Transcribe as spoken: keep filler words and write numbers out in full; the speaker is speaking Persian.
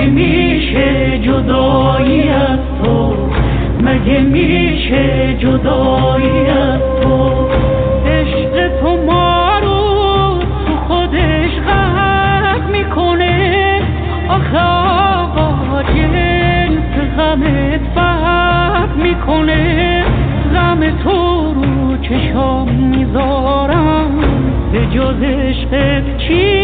مگه میشه جدایی از تو، مگه میشه جدایی از تو. عشق تو ما رو تو خودش غرق میکنه، آخه آقا جنس غمت فرق میکنه. غم تو رو چشام میذارم، به جز عشقت چی